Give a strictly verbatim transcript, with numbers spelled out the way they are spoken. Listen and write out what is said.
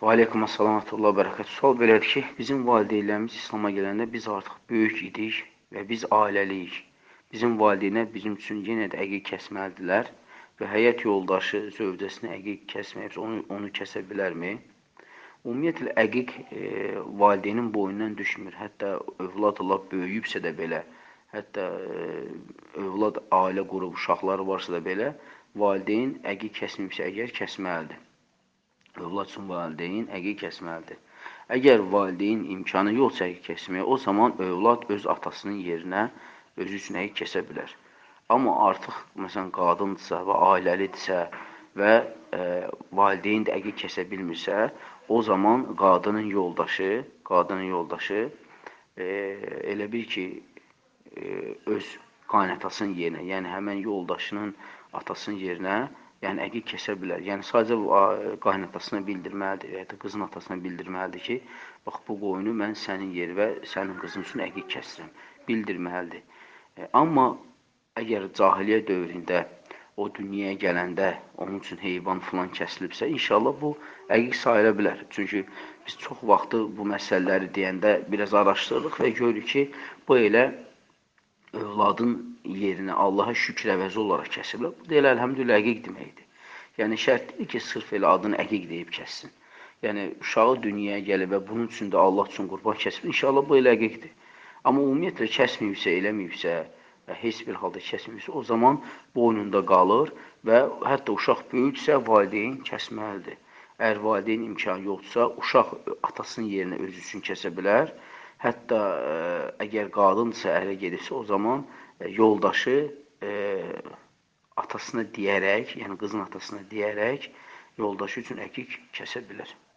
Və aleykum assalam və rahmetullah bərəkət. Sual belədir ki, bizim valideynlərimiz İslam'a gələndə biz artıq böyük idik və biz ailəliyik. Bizim valideynlər bizim üçün yenə də əqiq kəsməlidirlər və həyat yoldaşı zövcəsini əqiq kəsməyib, onu, onu kəsə bilərmi? Ümumiyyətlə, əqiq e, valideynin boyundan düşmür. Hətta övlad Allah böyüyübsə də belə, hətta e, övlad ailə qrubu, uşaqları varsa da belə, valideyn əqiq kəsməyibsə əgər kəsməlidir. Övlad üçün valideyn əqiq kəsməlidir. Əgər valideyn imkanı yoxsa əqiq kəsməyə, o zaman övlad öz atasının yerinə özü üçün əqiq kəsə bilər. Amma artıq, məsələn, qadındırsa və ailəlidirsə və e, valideyn də əqiq kəsə bilmirsə, o zaman qadının yoldaşı, qadının yoldaşı e, elə bil ki, e, öz qaynatasının yerinə, yəni həmən yoldaşının atasının yerinə yəni əqiq kəsə bilər. Yəni sadəcə qaynatasına bildirməlidir, ya da qızın atasına bildirməlidir ki, bax bu qoyunu mən sənin yeri və sənin qızın üçün əqiq kəsirəm. Bildirməlidir. E, amma əgər cahiliyyə dövründə o dünyaya gələndə onun üçün heyvan filan kəsilibsə, inşallah bu əqiq sayıla bilər. Çünki biz çox vaxtı bu məsələləri deyəndə biraz araşdırırıq və görürük ki, bu elə övladın yerinə Allaha şükür əvəzi olaraq kəsiblər. Bu da elə əlhəmdülillah əqiq deməkdir. Yəni şərt deyil ki, sırf elə adını əqiq deyib kəssin. Yəni uşağı dünyaya gəlib və bunun üçün də Allah üçün qurban kəsib, inşallah bu elə əqiqdir. Amma ümumiyyətlə kəsməyibsə, eləməyibsə və heç bir halda kəsməyibsə, o zaman boynunda qalır və hətta uşaq böyüksə valideyn kəsməlidir. Əgər valideyn imkanı yoxdursa, uşaq atasının yerinə özü üçün kəsə bilər. Hətta ə, əgər qadındırsa, ərə gedirsə, o zaman ə, yoldaşı ə, atasına deyərək, yəni qızın atasına deyərək, yoldaşı üçün əqiq kəsə bilər.